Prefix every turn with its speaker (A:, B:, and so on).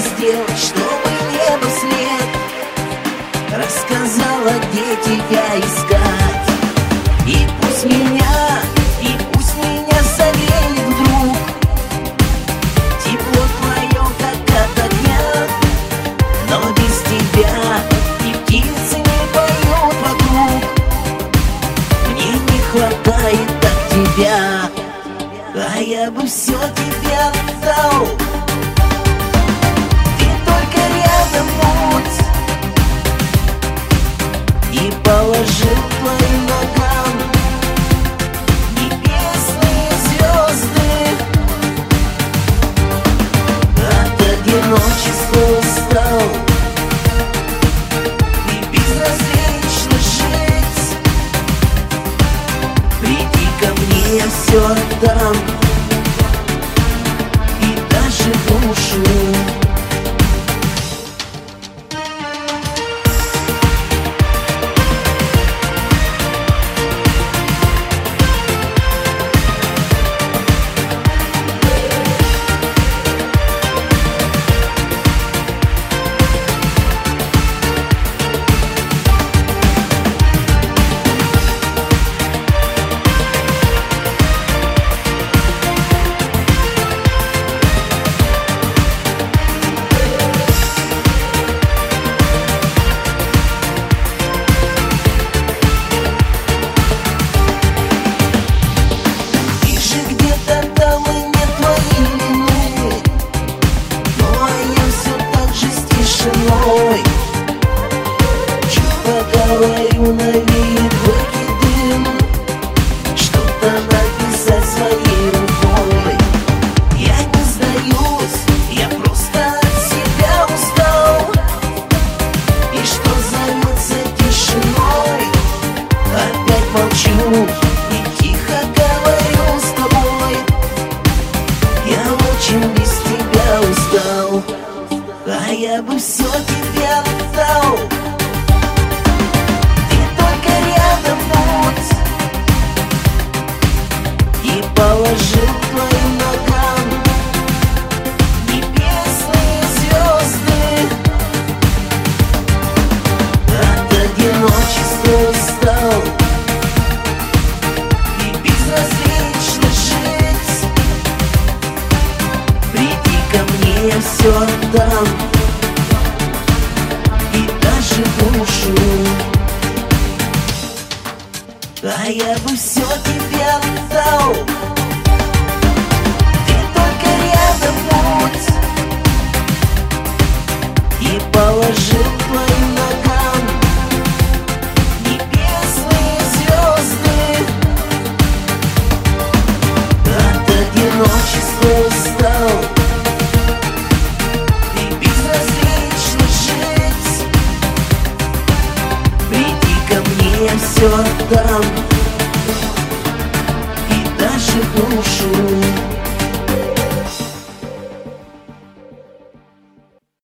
A: сделать, чтобы небо след рассказала, где тебя искать. И пусть меня согреет вдруг тепло твое, как от огня. Но без тебя и птицы не поют вокруг. Мне не хватает так тебя, а я бы все тебе отдал. Ты только рядом будь и положил к твоим ногам небесные звезды. От одиночества устал и безразлично жить. Приди ко мне, я все отдам, и даже душу. Говорю, навеет выкидым, что-то написать своей рукой. Я не сдаюсь, я просто от себя устал. И что зовется тишиной, опять молчу и тихо говорю с тобой. Я очень без тебя устал, а я бы все тебе отдал. Положил к твоим ногам небесные звезды. От одиночества устал и безразлично жить. Приди ко мне, я все отдам, и даже душу. А я бы все тебе отдал. Ты только рядом будь и положил к твоим ногам небесные звезды. От одиночества устал и безразлично жить. Приди ко мне, я все отдам, и даже душу.